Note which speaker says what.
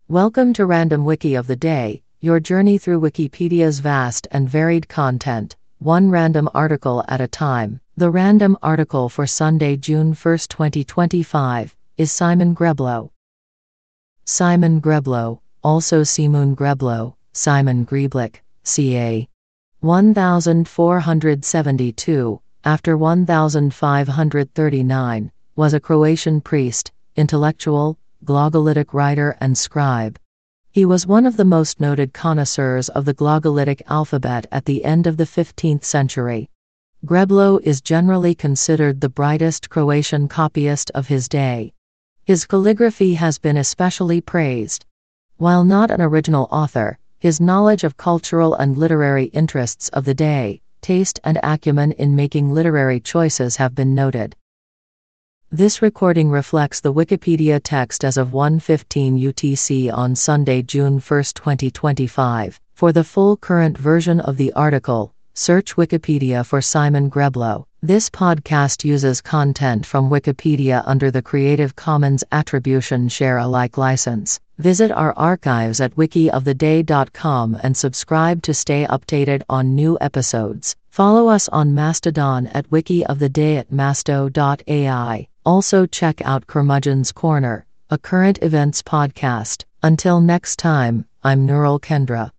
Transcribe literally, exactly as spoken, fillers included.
Speaker 1: Welcome to Random Wiki of the Day, your journey through Wikipedia's vast and varied content, one random article at a time. The random article for Sunday, June first, twenty twenty-five, is Simon Greblo. Simon Greblo, also Simon Greblo, Simon Greblik, ca. fourteen seventy-two, after fifteen thirty-nine, was a Croatian priest, intellectual, glagolitic writer and scribe. He was one of the most noted connoisseurs of the glagolitic alphabet at the end of the fifteenth century. Greblo is generally considered the brightest Croatian copyist of his day. His calligraphy has been especially praised. While not an original author, his knowledge of cultural and literary interests of the day, taste and acumen in making literary choices have been noted. This recording reflects the Wikipedia text as of one fifteen U T C on Sunday, June first, twenty twenty-five. For the full current version of the article, search Wikipedia for Simon Greblo. This podcast uses content from Wikipedia under the Creative Commons Attribution Share Alike license. Visit our archives at wiki of the day dot com and subscribe to stay updated on new episodes. Follow us on Mastodon at wikioftheday at masto dot A I. Also check out Curmudgeon's Corner, a current events podcast. Until next time, I'm Nurul Kendra.